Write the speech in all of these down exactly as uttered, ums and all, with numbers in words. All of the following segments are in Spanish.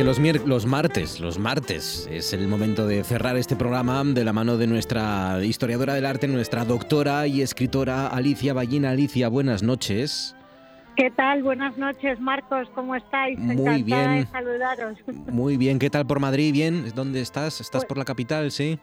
que los, mier- los martes, los martes es el momento de cerrar este programa de la mano de nuestra historiadora del arte, nuestra doctora y escritora Alicia Ballina. Alicia, buenas noches. ¿Qué tal? Buenas noches, Marcos. ¿Cómo estáis? Muy Encantada bien. de saludaros. Muy bien. ¿Qué tal por Madrid? ¿Bien? ¿Dónde estás? ¿Estás Pues, por la capital? Sí.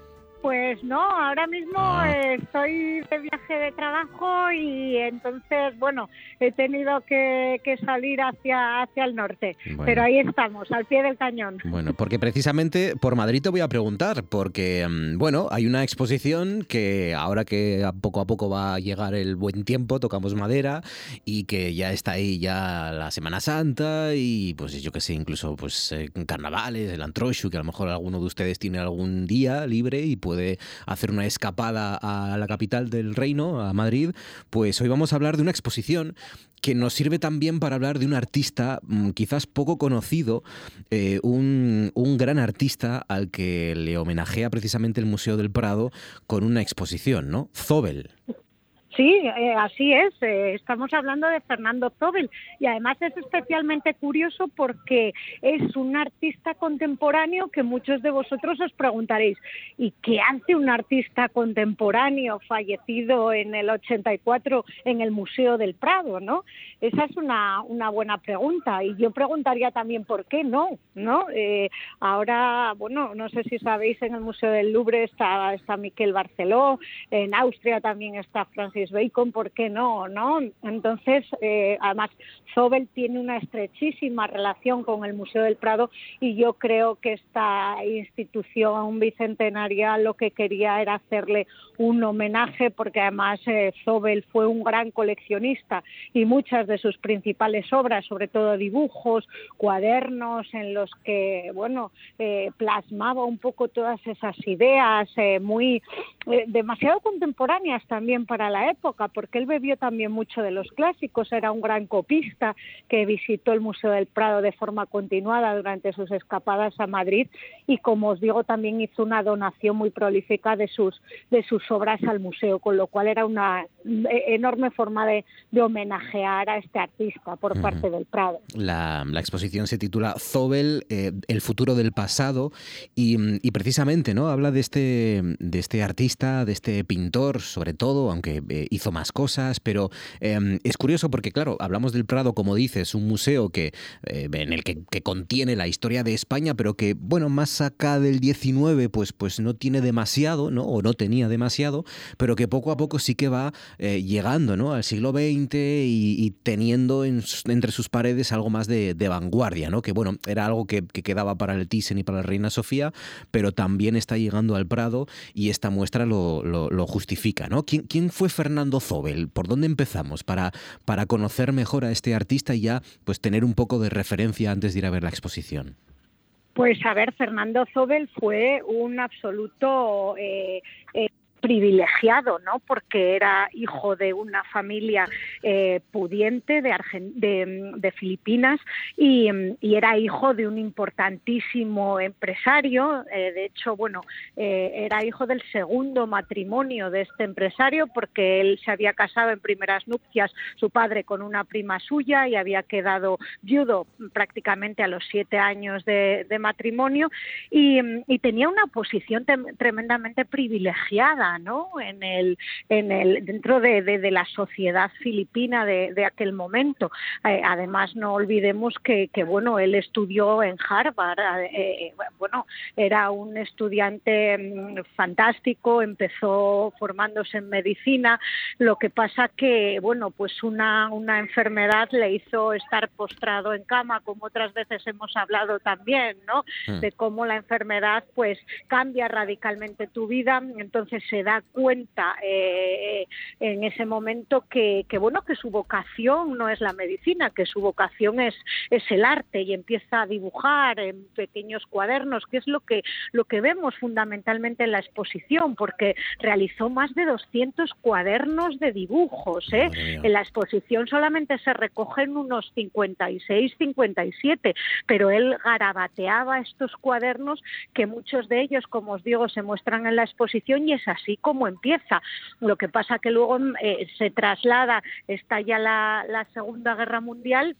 pues no, ahora mismo Ah. eh, estoy de viaje de trabajo y entonces, bueno, he tenido que, que salir hacia, hacia el norte. Bueno. Pero ahí estamos, al pie del cañón. Bueno, porque precisamente por Madrid te voy a preguntar, porque, bueno, hay una exposición que ahora que a poco a poco va a llegar el buen tiempo, tocamos madera, y que ya está ahí ya la Semana Santa y pues yo qué sé, incluso pues eh, carnavales, el Antrochu, que a lo mejor alguno de ustedes tiene algún día libre y puede hacer una escapada a la capital del reino, a Madrid. Pues hoy vamos a hablar de una exposición que nos sirve también para hablar de un artista mmm, quizás poco conocido, eh, un, un gran artista al que le homenajea precisamente el Museo del Prado con una exposición, ¿no? Zóbel. Sí, eh, así es. Eh, estamos hablando de Fernando Zóbel y además es especialmente curioso porque es un artista contemporáneo que muchos de vosotros os preguntaréis, ¿y qué hace un artista contemporáneo fallecido en el ochenta y cuatro en el Museo del Prado, ¿no? Esa es una, una buena pregunta y yo preguntaría también por qué no, ¿no? Eh, ahora, bueno, no sé si sabéis, en el Museo del Louvre está, está Miquel Barceló, en Austria también está Francis Bacon, ¿por qué no? ¿no? Entonces, eh, además, Zóbel tiene una estrechísima relación con el Museo del Prado y yo creo que esta institución bicentenaria lo que quería era hacerle un homenaje, porque además eh, Zóbel fue un gran coleccionista y muchas de sus principales obras, sobre todo dibujos, cuadernos en los que, bueno, eh, plasmaba un poco todas esas ideas eh, muy, eh, demasiado contemporáneas también para la época, porque él bebió también mucho de los clásicos, era un gran copista que visitó el Museo del Prado de forma continuada durante sus escapadas a Madrid y, como os digo, también hizo una donación muy prolífica de sus, de sus obras al museo, con lo cual era una enorme forma de, de homenajear a este artista por uh-huh. parte del Prado. La, la exposición se titula Zóbel, eh, el futuro del pasado, y, y precisamente, ¿no?, habla de este, de este artista, de este pintor, sobre todo, aunque eh, hizo más cosas, pero eh, es curioso porque, claro, hablamos del Prado, como dices, un museo que eh, en el que, que contiene la historia de España, pero que, bueno, más acá del diecinueve, pues, pues no tiene demasiado, ¿no?, o no tenía demasiado, pero que poco a poco sí que va eh, llegando, ¿no?, al siglo veinte y, y teniendo en, entre sus paredes algo más de, de vanguardia, ¿no?, que, bueno, era algo que, que quedaba para el Thyssen y para la Reina Sofía, pero también está llegando al Prado y esta muestra lo, lo, lo justifica, ¿no? ¿Quién, quién fue Fernando Zóbel? ¿Por dónde empezamos para, para conocer mejor a este artista y ya pues tener un poco de referencia antes de ir a ver la exposición? Pues a ver, Fernando Zóbel fue un absoluto eh, eh, privilegiado, ¿no? Porque era hijo de una familia eh, pudiente de, Argen- de, de Filipinas y, y era hijo de un importantísimo empresario. Eh, de hecho, bueno, eh, era hijo del segundo matrimonio de este empresario, porque él se había casado en primeras nupcias, su padre, con una prima suya, y había quedado viudo prácticamente a los siete años de, de matrimonio y, y tenía una posición tem- tremendamente privilegiada, ¿no? En el, en el, dentro de, de, de la sociedad filipina de, de aquel momento. Eh, además, no olvidemos que, que, bueno, él estudió en Harvard, eh, bueno, era un estudiante mm, fantástico, empezó formándose en medicina, lo que pasa que, bueno, pues una, una enfermedad le hizo estar postrado en cama, como otras veces hemos hablado también, ¿no? De cómo la enfermedad, pues, cambia radicalmente tu vida. Entonces se da cuenta eh, en ese momento que, que bueno que su vocación no es la medicina, que su vocación es, es el arte, y empieza a dibujar en pequeños cuadernos, que es lo que, lo que vemos fundamentalmente en la exposición, porque realizó más de doscientos cuadernos de dibujos, ¿eh? En la exposición solamente se recogen unos cincuenta y seis, cincuenta y siete, pero él garabateaba estos cuadernos, que muchos de ellos, como os digo, se muestran en la exposición, y es así como empieza. Lo que pasa que luego eh, se traslada, está ya la, la Segunda Guerra Mundial,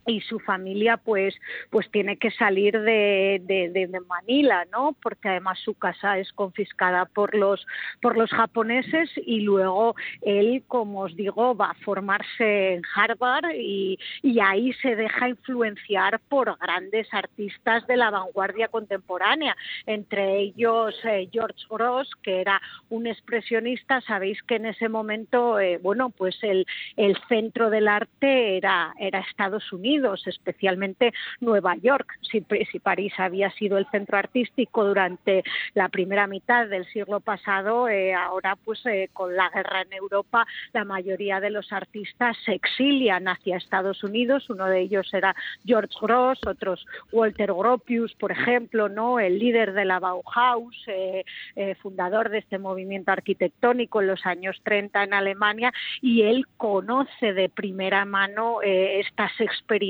y su familia pues pues tiene que salir de, de, de, de Manila, ¿no? Porque además su casa es confiscada por los por los japoneses, y luego él, como os digo, va a formarse en Harvard y, y ahí se deja influenciar por grandes artistas de la vanguardia contemporánea, entre ellos eh, George Grosz, que era un expresionista. Sabéis que en ese momento, eh, bueno, pues el, el centro del arte era, era Estados Unidos, especialmente Nueva York. Si, si París había sido el centro artístico durante la primera mitad del siglo pasado, eh, ahora pues eh, con la guerra en Europa la mayoría de los artistas se exilian hacia Estados Unidos. Uno de ellos era George Grosz, otros Walter Gropius, por ejemplo, ¿no? El líder de la Bauhaus, eh, eh, fundador de este movimiento arquitectónico en los años treinta en Alemania, y él conoce de primera mano eh, estas experiencias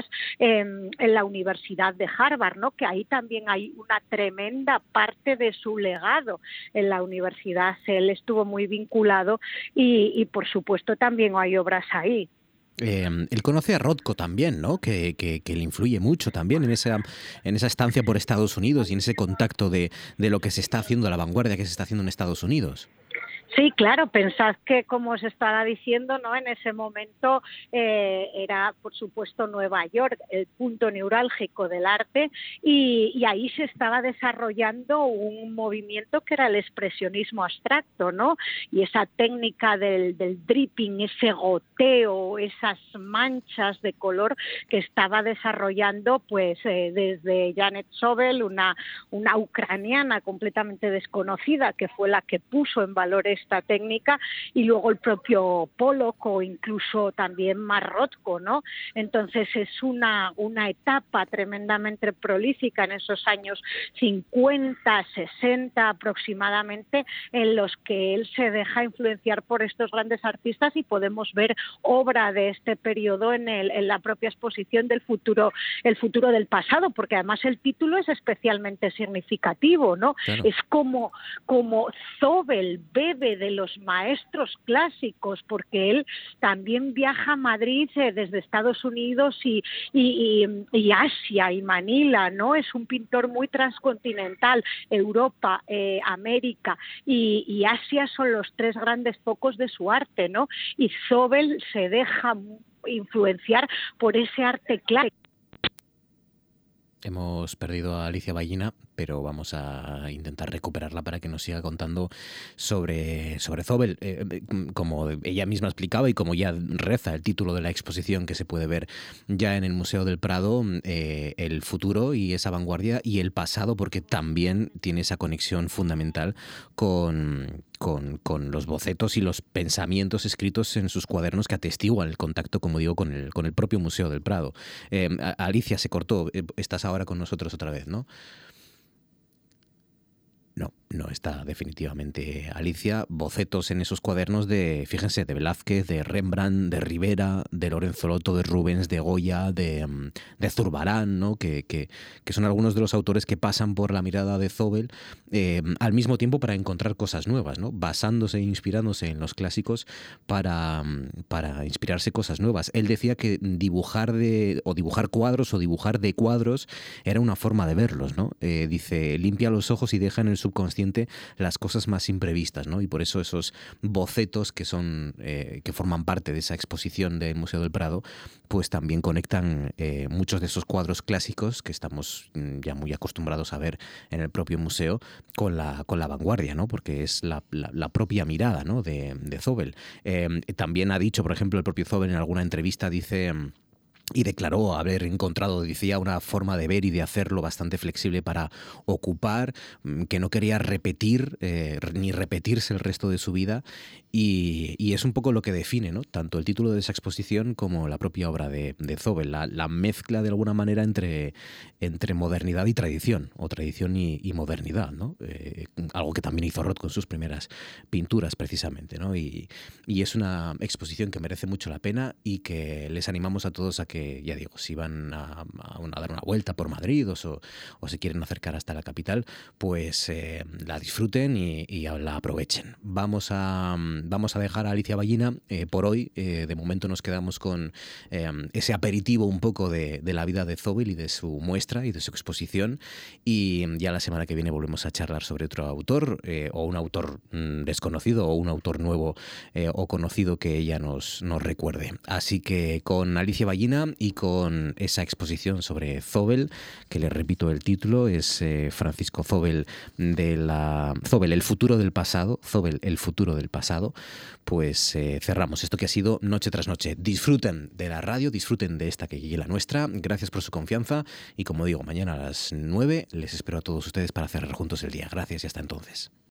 en, en la Universidad de Harvard, ¿no? Que ahí también hay una tremenda parte de su legado en la universidad. Él estuvo muy vinculado y, y por supuesto también hay obras ahí. Eh, él conoce a Rothko también, ¿no? Que, que, que le influye mucho también en esa, en esa estancia por Estados Unidos y en ese contacto de, de lo que se está haciendo, a la vanguardia que se está haciendo en Estados Unidos. Sí, claro, pensad que, como os estaba diciendo, ¿no? En ese momento eh, era, por supuesto, Nueva York el punto neurálgico del arte, y, y ahí se estaba desarrollando un movimiento que era el expresionismo abstracto, ¿no? Y esa técnica del, del dripping, ese goteo, esas manchas de color que estaba desarrollando pues eh, desde Janet Sobel, una, una ucraniana completamente desconocida, que fue la que puso en valor esta técnica, y luego el propio Pollock o incluso también más Rothko, ¿no? Entonces es una, una etapa tremendamente prolífica en esos años cincuenta, sesenta aproximadamente, en los que él se deja influenciar por estos grandes artistas, y podemos ver obra de este periodo en, el, en la propia exposición del futuro, el futuro del pasado, porque además el título es especialmente significativo, ¿no? Claro. Es como, como Zobel bebe de los maestros clásicos, porque él también viaja a Madrid eh, desde Estados Unidos y, y, y, y Asia y Manila, ¿no? Es un pintor muy transcontinental. Europa, eh, América y, y Asia son los tres grandes focos de su arte, ¿no? Y Zobel se deja influenciar por ese arte clásico. Hemos perdido a Alicia Ballina, pero vamos a intentar recuperarla para que nos siga contando sobre, sobre Zobel. Eh, como ella misma explicaba y como ya reza el título de la exposición que se puede ver ya en el Museo del Prado, eh, el futuro y esa vanguardia y el pasado, porque también tiene esa conexión fundamental con, con, con los bocetos y los pensamientos escritos en sus cuadernos que atestiguan el contacto, como digo, con el, con el propio Museo del Prado. Eh, Alicia se cortó, estás ahora con nosotros otra vez, ¿no? No, no está definitivamente Alicia. Bocetos en esos cuadernos de, fíjense, de Velázquez, de Rembrandt, de Rivera, de Lorenzo Lotto, de Rubens, de Goya, de, de Zurbarán, ¿no? Que, que, que son algunos de los autores que pasan por la mirada de Zobel eh, al mismo tiempo para encontrar cosas nuevas, ¿no? Basándose e inspirándose en los clásicos para, para inspirarse cosas nuevas. Él decía que dibujar de, o dibujar cuadros o dibujar de cuadros era una forma de verlos, ¿no? Eh, dice, limpia los ojos y deja en el subconsciente las cosas más imprevistas, ¿no? Y por eso esos bocetos que son eh, que forman parte de esa exposición del Museo del Prado, pues también conectan eh, muchos de esos cuadros clásicos que estamos ya muy acostumbrados a ver en el propio museo con la con la vanguardia, ¿no? Porque es la, la, la propia mirada, ¿no? de, de Zobel. Eh, también ha dicho, por ejemplo, el propio Zobel en alguna entrevista, dice... Y declaró haber encontrado, decía, una forma de ver y de hacerlo bastante flexible para ocupar, que no quería repetir eh, ni repetirse el resto de su vida. Y, y es un poco lo que define, ¿no? Tanto el título de esa exposición como la propia obra de, de Zobel, la, la mezcla de alguna manera entre, entre modernidad y tradición, o tradición y, y modernidad, ¿no? Eh, algo que también hizo Roth con sus primeras pinturas, precisamente, ¿no? Y, y es una exposición que merece mucho la pena y que les animamos a todos a que que, ya digo, si van a, a, una, a dar una vuelta por Madrid o, so, o se quieren acercar hasta la capital, pues eh, la disfruten y, y la aprovechen. Vamos a, vamos a dejar a Alicia Ballina eh, por hoy. Eh, de momento nos quedamos con eh, ese aperitivo un poco de, de la vida de Zóbil y de su muestra y de su exposición, y ya la semana que viene volvemos a charlar sobre otro autor, eh, o un autor mmm, desconocido o un autor nuevo eh, o conocido que ella nos, nos recuerde. Así que con Alicia Ballina y con esa exposición sobre Zóbel, que les repito el título, es eh, Francisco Zóbel de la Zóbel, el futuro del pasado, Zóbel, el futuro del pasado, pues eh, cerramos esto que ha sido Noche tras Noche. Disfruten de la radio, disfruten de esta que llegue la nuestra. Gracias por su confianza y, como digo, mañana a las nueve les espero a todos ustedes para cerrar juntos el día. Gracias y hasta entonces.